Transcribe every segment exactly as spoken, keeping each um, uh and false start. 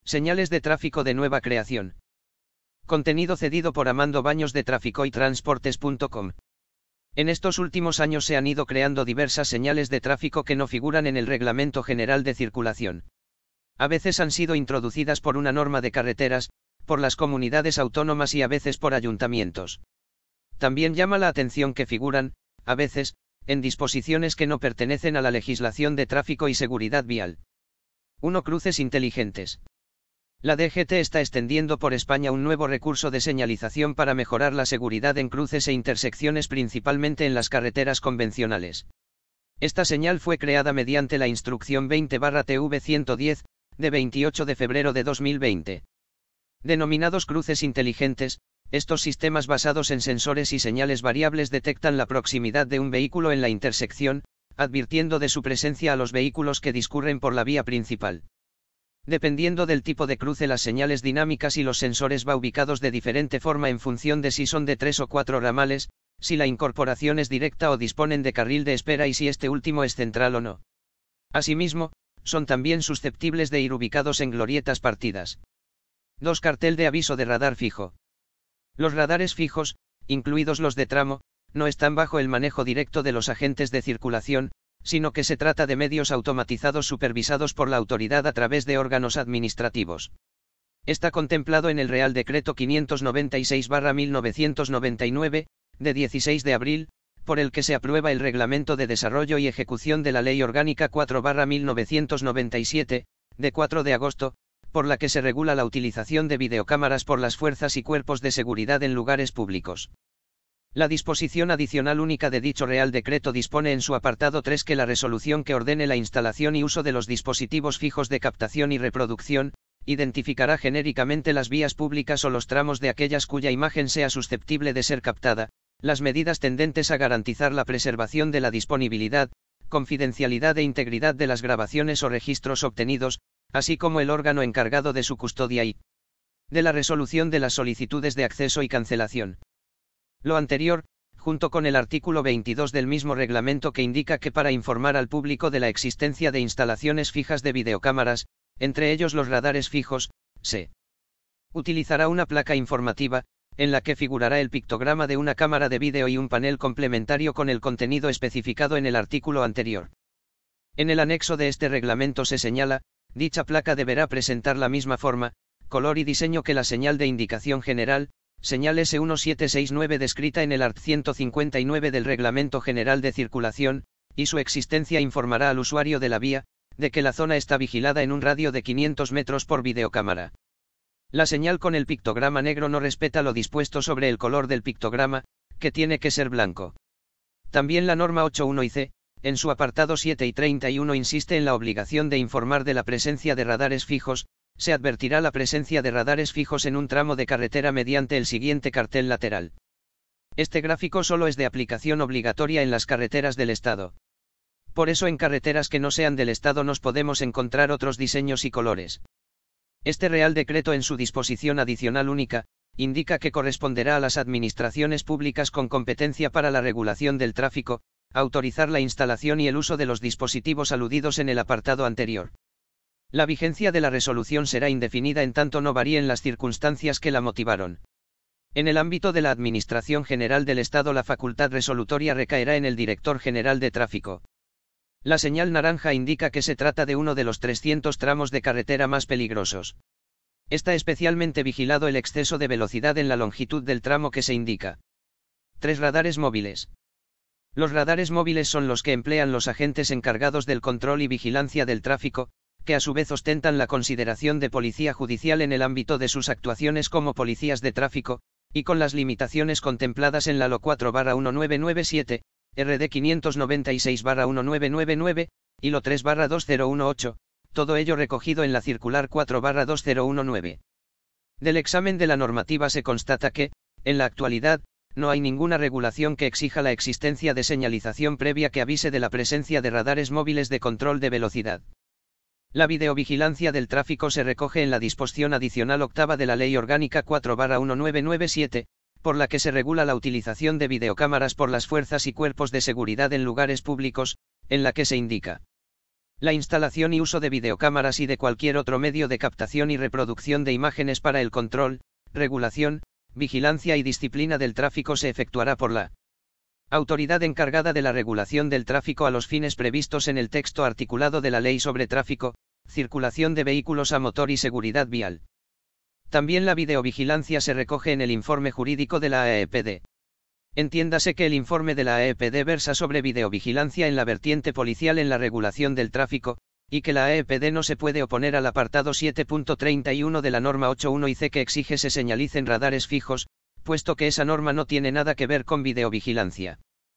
Señales de tráfico de nueva creación. Contenido cedido por Amando Baños de Traficoytransportes punto com. En estos últimos años se han ido creando diversas señales de tráfico que no figuran en el Reglamento General de Circulación. A veces han sido introducidas por una norma de carreteras, por las comunidades autónomas y a veces por ayuntamientos. También llama la atención que figuran, a veces, en disposiciones que no pertenecen a la legislación de tráfico y seguridad vial. uno Cruces inteligentes. La D G T está extendiendo por España un nuevo recurso de señalización para mejorar la seguridad en cruces e intersecciones, principalmente en las carreteras convencionales. Esta señal fue creada mediante la Instrucción veinte barra T V ciento diez, de veintiocho de febrero de dos mil veinte. Denominados cruces inteligentes, estos sistemas basados en sensores y señales variables detectan la proximidad de un vehículo en la intersección, advirtiendo de su presencia a los vehículos que discurren por la vía principal. Dependiendo del tipo de cruce, las señales dinámicas y los sensores va ubicados de diferente forma en función de si son de tres o cuatro ramales, si la incorporación es directa o disponen de carril de espera y si este último es central o no. Asimismo, son también susceptibles de ir ubicados en glorietas partidas. dos Cartel de aviso de radar fijo. Los radares fijos, incluidos los de tramo, no están bajo el manejo directo de los agentes de circulación, sino que se trata de medios automatizados supervisados por la autoridad a través de órganos administrativos. Está contemplado en el Real Decreto quinientos noventa y seis barra mil novecientos noventa y nueve, de dieciséis de abril, por el que se aprueba el Reglamento de Desarrollo y Ejecución de la Ley Orgánica cuatro barra mil novecientos noventa y siete, de cuatro de agosto, por la que se regula la utilización de videocámaras por las fuerzas y cuerpos de seguridad en lugares públicos. La disposición adicional única de dicho Real Decreto dispone en su apartado tres que la resolución que ordene la instalación y uso de los dispositivos fijos de captación y reproducción, identificará genéricamente las vías públicas o los tramos de aquellas cuya imagen sea susceptible de ser captada, las medidas tendentes a garantizar la preservación de la disponibilidad, confidencialidad e integridad de las grabaciones o registros obtenidos, así como el órgano encargado de su custodia y de la resolución de las solicitudes de acceso y cancelación. Lo anterior, junto con el artículo veintidós del mismo reglamento que indica que para informar al público de la existencia de instalaciones fijas de videocámaras, entre ellos los radares fijos, se utilizará una placa informativa, en la que figurará el pictograma de una cámara de vídeo y un panel complementario con el contenido especificado en el artículo anterior. En el anexo de este reglamento se señala, dicha placa deberá presentar la misma forma, color y diseño que la señal de indicación general, señal S diecisiete sesenta y nueve descrita en el art. ciento cincuenta y nueve del Reglamento General de Circulación, y su existencia informará al usuario de la vía, de que la zona está vigilada en un radio de quinientos metros por videocámara. La señal con el pictograma negro no respeta lo dispuesto sobre el color del pictograma, que tiene que ser blanco. También la norma ochenta y uno I C, en su apartado siete y treinta y uno insiste en la obligación de informar de la presencia de radares fijos. Se advertirá la presencia de radares fijos en un tramo de carretera mediante el siguiente cartel lateral. Este gráfico solo es de aplicación obligatoria en las carreteras del Estado. Por eso en carreteras que no sean del Estado nos podemos encontrar otros diseños y colores. Este Real Decreto en su disposición adicional única, indica que corresponderá a las administraciones públicas con competencia para la regulación del tráfico, autorizar la instalación y el uso de los dispositivos aludidos en el apartado anterior. La vigencia de la resolución será indefinida en tanto no varíen las circunstancias que la motivaron. En el ámbito de la Administración General del Estado, la facultad resolutoria recaerá en el Director General de Tráfico. La señal naranja indica que se trata de uno de los trescientos tramos de carretera más peligrosos. Está especialmente vigilado el exceso de velocidad en la longitud del tramo que se indica. tres Radares móviles. Los radares móviles son los que emplean los agentes encargados del control y vigilancia del tráfico, que a su vez ostentan la consideración de policía judicial en el ámbito de sus actuaciones como policías de tráfico, y con las limitaciones contempladas en la L O cuatro barra mil novecientos noventa y siete, R D quinientos noventa y seis barra mil novecientos noventa y nueve, y L O tres barra dos mil dieciocho, todo ello recogido en la Circular cuatro barra dos mil diecinueve. Del examen de la normativa se constata que, en la actualidad, no hay ninguna regulación que exija la existencia de señalización previa que avise de la presencia de radares móviles de control de velocidad. La videovigilancia del tráfico se recoge en la disposición adicional octava de la Ley Orgánica cuatro barra mil novecientos noventa y siete, por la que se regula la utilización de videocámaras por las fuerzas y cuerpos de seguridad en lugares públicos, en la que se indica. La instalación y uso de videocámaras y de cualquier otro medio de captación y reproducción de imágenes para el control, regulación, vigilancia y disciplina del tráfico se efectuará por la autoridad encargada de la regulación del tráfico a los fines previstos en el texto articulado de la Ley sobre Tráfico, Circulación de Vehículos a Motor y Seguridad Vial. También la videovigilancia se recoge en el informe jurídico de la A E P D. Entiéndase que el informe de la A E P D versa sobre videovigilancia en la vertiente policial en la regulación del tráfico, y que la A E P D no se puede oponer al apartado siete punto treinta y uno de la norma ocho punto uno I C que exige se señalicen radares fijos, puesto que esa norma no tiene nada que ver con videovigilancia.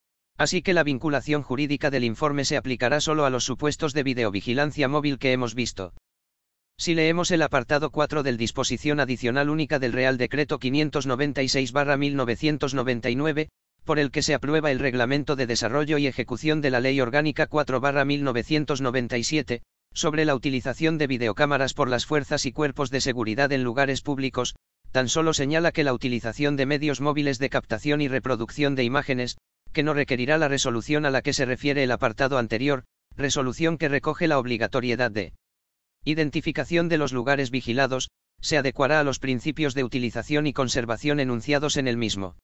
Así que la vinculación jurídica del informe se aplicará solo a los supuestos de videovigilancia móvil que hemos visto. Si leemos el apartado cuatro del Disposición Adicional Única del Real Decreto quinientos noventa y seis barra mil novecientos noventa y nueve, por el que se aprueba el Reglamento de Desarrollo y Ejecución de la Ley Orgánica cuatro barra mil novecientos noventa y siete, sobre la utilización de videocámaras por las fuerzas y cuerpos de seguridad en lugares públicos, tan solo señala que la utilización de medios móviles de captación y reproducción de imágenes, que no requerirá la resolución a la que se refiere el apartado anterior, resolución que recoge la obligatoriedad de identificación de los lugares vigilados, se adecuará a los principios de utilización y conservación enunciados en el mismo.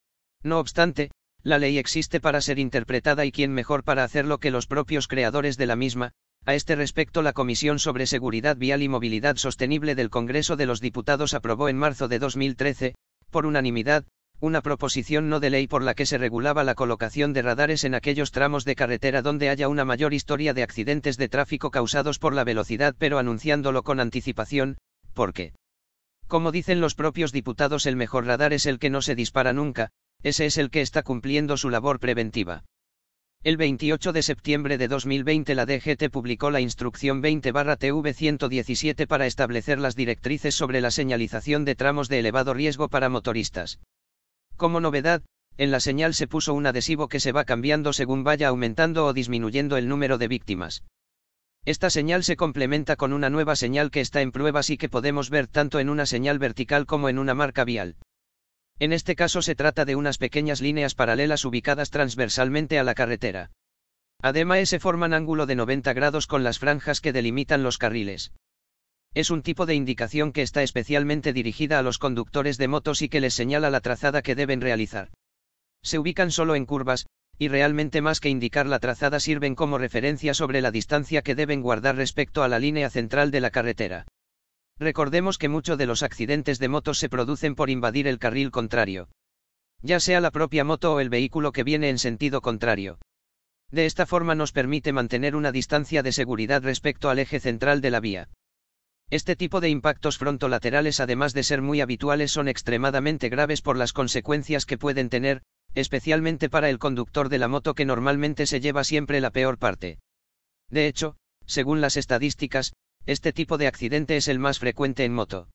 No obstante, la ley existe para ser interpretada y quién mejor para hacerlo que los propios creadores de la misma. A este respecto, la Comisión sobre Seguridad Vial y Movilidad Sostenible del Congreso de los Diputados aprobó en marzo de dos mil trece, por unanimidad, una proposición no de ley por la que se regulaba la colocación de radares en aquellos tramos de carretera donde haya una mayor historia de accidentes de tráfico causados por la velocidad, pero anunciándolo con anticipación, porque, como dicen los propios diputados, el mejor radar es el que no se dispara nunca, ese es el que está cumpliendo su labor preventiva. El veintiocho de septiembre de dos mil veinte la D G T publicó la Instrucción veinte barra T V ciento diecisiete para establecer las directrices sobre la señalización de tramos de elevado riesgo para motoristas. Como novedad, en la señal se puso un adhesivo que se va cambiando según vaya aumentando o disminuyendo el número de víctimas. Esta señal se complementa con una nueva señal que está en pruebas y que podemos ver tanto en una señal vertical como en una marca vial. En este caso se trata de unas pequeñas líneas paralelas ubicadas transversalmente a la carretera. Además se forman ángulo de noventa grados con las franjas que delimitan los carriles. Es un tipo de indicación que está especialmente dirigida a los conductores de motos y que les señala la trazada que deben realizar. Se ubican solo en curvas, y realmente más que indicar la trazada sirven como referencia sobre la distancia que deben guardar respecto a la línea central de la carretera. Recordemos que muchos de los accidentes de motos se producen por invadir el carril contrario, ya sea la propia moto o el vehículo que viene en sentido contrario. De esta forma nos permite mantener una distancia de seguridad respecto al eje central de la vía. Este tipo de impactos frontolaterales, además de ser muy habituales, son extremadamente graves por las consecuencias que pueden tener, especialmente para el conductor de la moto, que normalmente se lleva siempre la peor parte. De hecho, según las estadísticas, este tipo de accidente es el más frecuente en moto.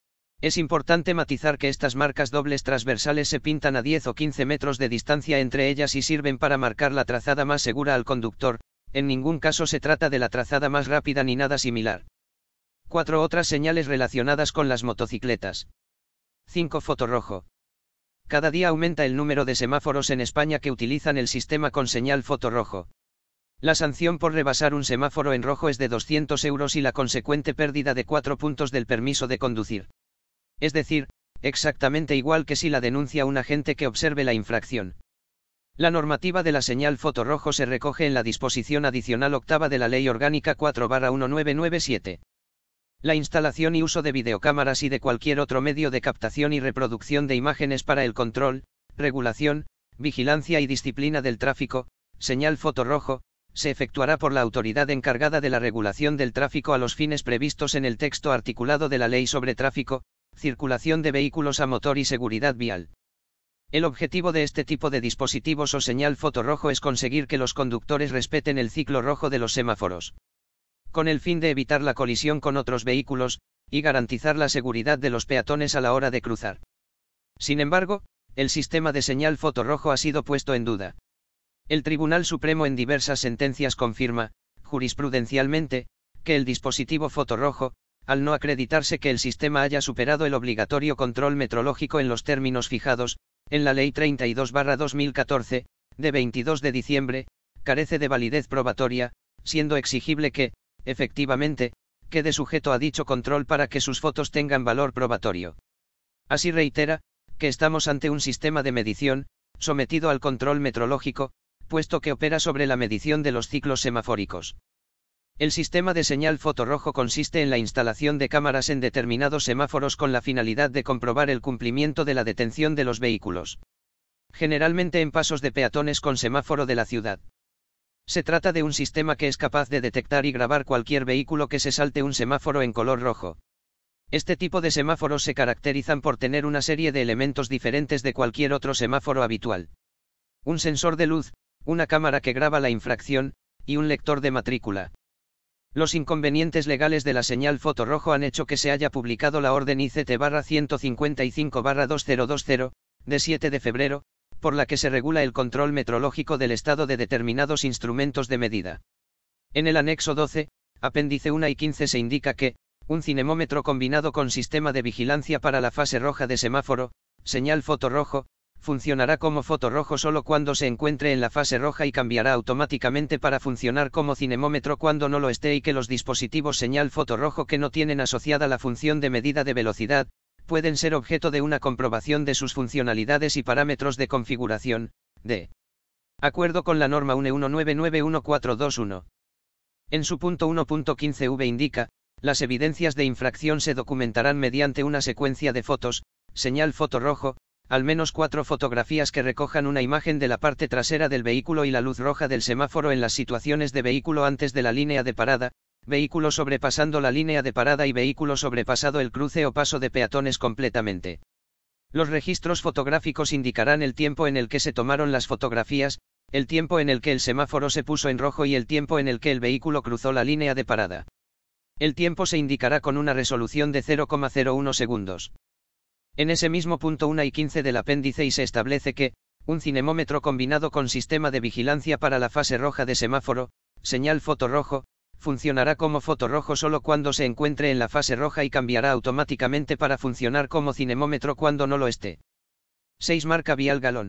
Es importante matizar que estas marcas dobles transversales se pintan a diez o quince metros de distancia entre ellas y sirven para marcar la trazada más segura al conductor. En ningún caso se trata de la trazada más rápida ni nada similar. Cuatro otras señales relacionadas con las motocicletas. cinco Foto rojo. Cada día aumenta el número de semáforos en España que utilizan el sistema con señal foto rojo. La sanción por rebasar un semáforo en rojo es de doscientos euros y la consecuente pérdida de cuatro puntos del permiso de conducir. Es decir, exactamente igual que si la denuncia un agente que observe la infracción. La normativa de la señal foto rojo se recoge en la disposición adicional octava de la Ley Orgánica cuatro barra mil novecientos noventa y siete. La instalación y uso de videocámaras y de cualquier otro medio de captación y reproducción de imágenes para el control, regulación, vigilancia y disciplina del tráfico, señal foto rojo, se efectuará por la autoridad encargada de la regulación del tráfico a los fines previstos en el texto articulado de la Ley sobre Tráfico, Circulación de Vehículos a Motor y Seguridad Vial. El objetivo de este tipo de dispositivos o señal foto rojo es conseguir que los conductores respeten el ciclo rojo de los semáforos, con el fin de evitar la colisión con otros vehículos, y garantizar la seguridad de los peatones a la hora de cruzar. Sin embargo, el sistema de señal foto rojo ha sido puesto en duda. El Tribunal Supremo en diversas sentencias confirma, jurisprudencialmente, que el dispositivo foto rojo, al no acreditarse que el sistema haya superado el obligatorio control metrológico en los términos fijados, en la Ley treinta y dos barra dos mil catorce, de veintidós de diciembre, carece de validez probatoria, siendo exigible que, efectivamente, quede sujeto a dicho control para que sus fotos tengan valor probatorio. Así reitera, que estamos ante un sistema de medición, sometido al control metrológico, puesto que opera sobre la medición de los ciclos semafóricos. El sistema de señal fotorrojo consiste en la instalación de cámaras en determinados semáforos con la finalidad de comprobar el cumplimiento de la detención de los vehículos. Generalmente en pasos de peatones con semáforo de la ciudad. Se trata de un sistema que es capaz de detectar y grabar cualquier vehículo que se salte un semáforo en color rojo. Este tipo de semáforos se caracterizan por tener una serie de elementos diferentes de cualquier otro semáforo habitual. Un sensor de luz, una cámara que graba la infracción, y un lector de matrícula. Los inconvenientes legales de la señal fotorrojo han hecho que se haya publicado la orden I C T ciento cincuenta y cinco barra dos mil veinte, de siete de febrero, por la que se regula el control metrológico del estado de determinados instrumentos de medida. En el anexo doce, apéndice uno y quince se indica que, un cinemómetro combinado con sistema de vigilancia para la fase roja de semáforo, señal fotorrojo, funcionará como fotorrojo solo cuando se encuentre en la fase roja y cambiará automáticamente para funcionar como cinemómetro cuando no lo esté, y que los dispositivos señal fotorrojo que no tienen asociada la función de medida de velocidad, pueden ser objeto de una comprobación de sus funcionalidades y parámetros de configuración, de acuerdo con la norma U N E uno nueve nueve uno cuatro dos uno. En su punto uno punto quince v indica, las evidencias de infracción se documentarán mediante una secuencia de fotos, señal fotorrojo, al menos cuatro fotografías que recojan una imagen de la parte trasera del vehículo y la luz roja del semáforo en las situaciones de vehículo antes de la línea de parada, vehículo sobrepasando la línea de parada y vehículo sobrepasado el cruce o paso de peatones completamente. Los registros fotográficos indicarán el tiempo en el que se tomaron las fotografías, el tiempo en el que el semáforo se puso en rojo y el tiempo en el que el vehículo cruzó la línea de parada. El tiempo se indicará con una resolución de cero coma cero uno segundos. En ese mismo punto uno y quince del apéndice y se establece que, un cinemómetro combinado con sistema de vigilancia para la fase roja de semáforo, señal fotorrojo, funcionará como fotorrojo solo cuando se encuentre en la fase roja y cambiará automáticamente para funcionar como cinemómetro cuando no lo esté. seis Marca vial galón.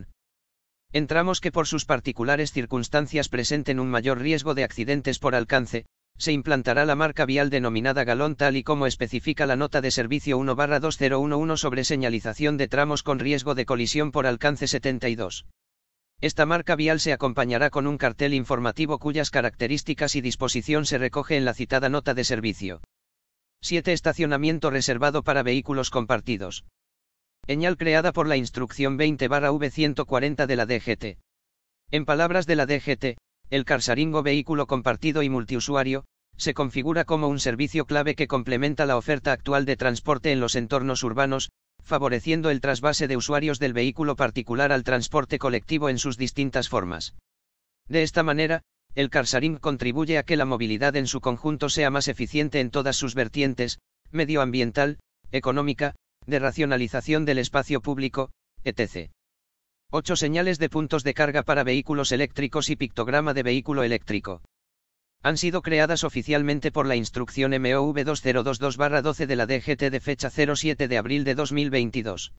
En tramos que por sus particulares circunstancias presenten un mayor riesgo de accidentes por alcance, se implantará la marca vial denominada galón tal y como especifica la nota de servicio uno barra dos mil once sobre señalización de tramos con riesgo de colisión por alcance setenta y dos. Esta marca vial se acompañará con un cartel informativo cuyas características y disposición se recoge en la citada nota de servicio. siete Estacionamiento reservado para vehículos compartidos. Señal creada por la instrucción veinte barra V ciento cuarenta de la D G T. En palabras de la D G T, el carsaringo vehículo compartido y multiusuario, se configura como un servicio clave que complementa la oferta actual de transporte en los entornos urbanos, favoreciendo el trasvase de usuarios del vehículo particular al transporte colectivo en sus distintas formas. De esta manera, el carsharing contribuye a que la movilidad en su conjunto sea más eficiente en todas sus vertientes, medioambiental, económica, de racionalización del espacio público, etcétera. ocho Señales de puntos de carga para vehículos eléctricos y pictograma de vehículo eléctrico. Han sido creadas oficialmente por la instrucción M O V dos mil veintidós barra doce de la D G T de fecha cero siete de abril de dos mil veintidós.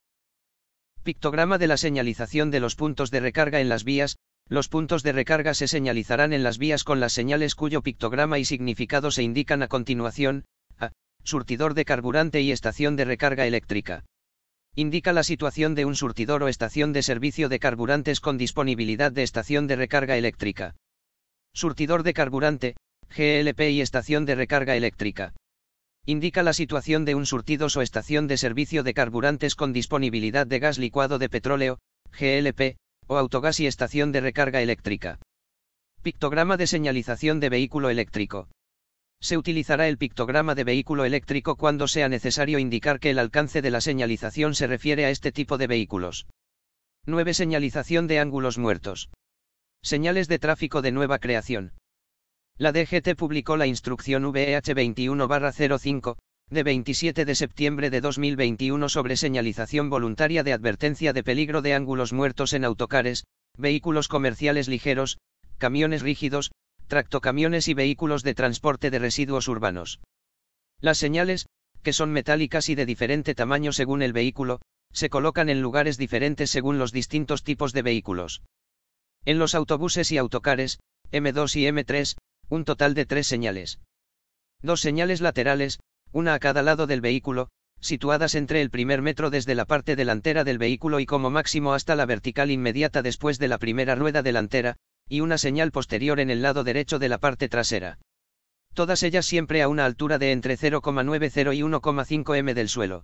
Pictograma de la señalización de los puntos de recarga en las vías. Los puntos de recarga se señalizarán en las vías con las señales cuyo pictograma y significado se indican a continuación. A. Surtidor de carburante y estación de recarga eléctrica. Indica la situación de un surtidor o estación de servicio de carburantes con disponibilidad de estación de recarga eléctrica. Surtidor de carburante, G L P y estación de recarga eléctrica. Indica la situación de un surtidos o estación de servicio de carburantes con disponibilidad de gas licuado de petróleo, G L P, o autogás y estación de recarga eléctrica. Pictograma de señalización de vehículo eléctrico. Se utilizará el pictograma de vehículo eléctrico cuando sea necesario indicar que el alcance de la señalización se refiere a este tipo de vehículos. nueve Señalización de ángulos muertos. Señales de tráfico de nueva creación. La D G T publicó la instrucción V E H veintiuno barra cero cinco, de veintisiete de septiembre de dos mil veintiuno sobre señalización voluntaria de advertencia de peligro de ángulos muertos en autocares, vehículos comerciales ligeros, camiones rígidos, tractocamiones y vehículos de transporte de residuos urbanos. Las señales, que son metálicas y de diferente tamaño según el vehículo, se colocan en lugares diferentes según los distintos tipos de vehículos. En los autobuses y autocares, M dos y M tres, un total de tres señales. Dos señales laterales, una a cada lado del vehículo, situadas entre el primer metro desde la parte delantera del vehículo y como máximo hasta la vertical inmediata después de la primera rueda delantera, y una señal posterior en el lado derecho de la parte trasera. Todas ellas siempre a una altura de entre cero coma noventa y uno coma cinco metros del suelo.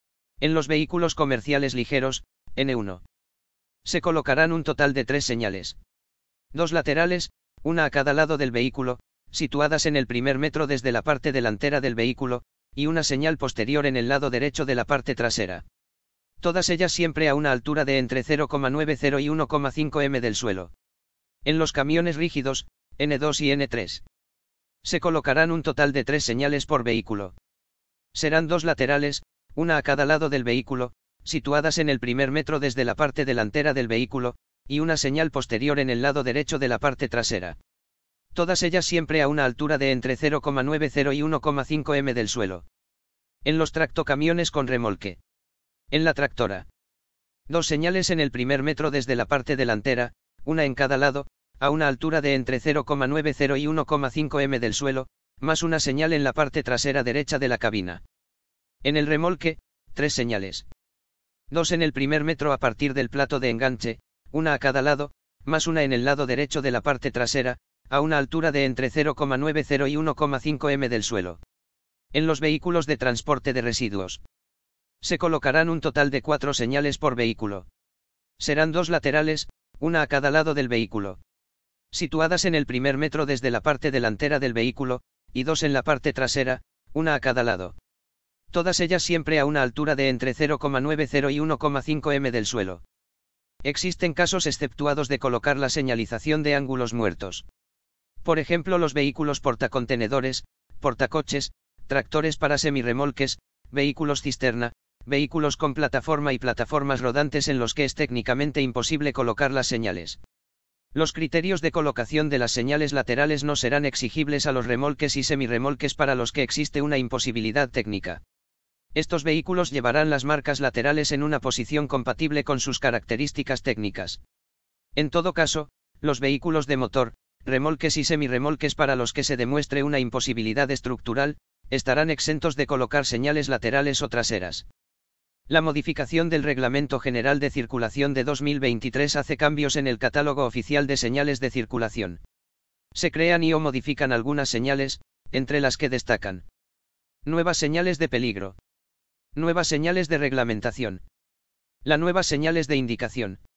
En los vehículos comerciales ligeros, ene uno. Se colocarán un total de tres señales. Dos laterales, una a cada lado del vehículo, situadas en el primer metro desde la parte delantera del vehículo, y una señal posterior en el lado derecho de la parte trasera. Todas ellas siempre a una altura de entre cero coma noventa y uno coma cinco metros del suelo. En los camiones rígidos, ene dos y ene tres. Se colocarán un total de tres señales por vehículo. Serán dos laterales, una a cada lado del vehículo, situadas en el primer metro desde la parte delantera del vehículo, y una señal posterior en el lado derecho de la parte trasera. Todas ellas siempre a una altura de entre cero coma noventa y uno coma cinco metros del suelo. En los tractocamiones con remolque. En la tractora. Dos señales en el primer metro desde la parte delantera, una en cada lado, a una altura de entre cero coma noventa y uno coma cinco metros del suelo, más una señal en la parte trasera derecha de la cabina. En el remolque, tres señales. Dos en el primer metro a partir del plato de enganche, una a cada lado, más una en el lado derecho de la parte trasera, a una altura de entre cero coma noventa y uno coma cinco metros del suelo. En los vehículos de transporte de residuos. Se colocarán un total de cuatro señales por vehículo. Serán dos laterales, una a cada lado del vehículo. Situadas en el primer metro desde la parte delantera del vehículo, y dos en la parte trasera, una a cada lado. Todas ellas siempre a una altura de entre cero coma noventa y uno coma cinco metros del suelo. Existen casos exceptuados de colocar la señalización de ángulos muertos. Por ejemplo, los vehículos portacontenedores, portacoches, tractores para semirremolques, vehículos cisterna, vehículos con plataforma y plataformas rodantes en los que es técnicamente imposible colocar las señales. Los criterios de colocación de las señales laterales no serán exigibles a los remolques y semirremolques para los que existe una imposibilidad técnica. Estos vehículos llevarán las marcas laterales en una posición compatible con sus características técnicas. En todo caso, los vehículos de motor, remolques y semirremolques para los que se demuestre una imposibilidad estructural, estarán exentos de colocar señales laterales o traseras. La modificación del Reglamento General de Circulación de dos mil veintitrés hace cambios en el catálogo oficial de señales de circulación. Se crean y o modifican algunas señales, entre las que destacan: nuevas señales de peligro, nuevas señales de reglamentación, las nuevas señales de indicación.